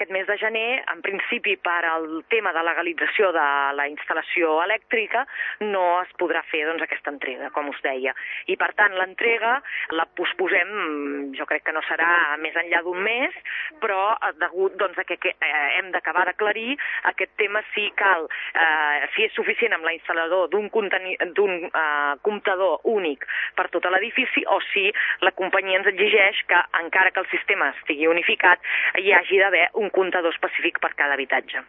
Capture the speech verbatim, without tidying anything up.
aquest mes de gener, en principi per al tema de legalització de la instal·lació elèctrica, no es podrà fer doncs, aquesta entrega, com us deia. I per tant l'entrega la posposem, jo crec que no serà més enllà d'un mes, però degut doncs, a que, que eh, hem d'acabar d'aclarir aquest tema si cal, eh, si és suficient amb l'instal·lador d'un eh, comptador únic per tot l'edifici o si la companyia ens exigeix que, encara que el sistema estigui unificat, hi hagi d'haver un comptador específic per cada habitatge.